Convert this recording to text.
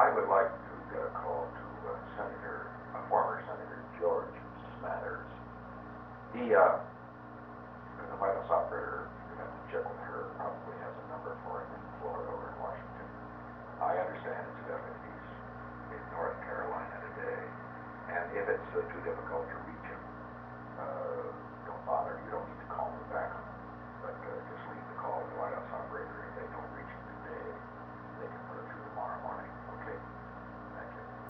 I would like to get a call to former Senator George Smathers. He, the White House operator, you have to check with her, probably has a number for him in Florida or in Washington. I understand, incidentally, that he's in North Carolina today, and if it's too difficult to reach him,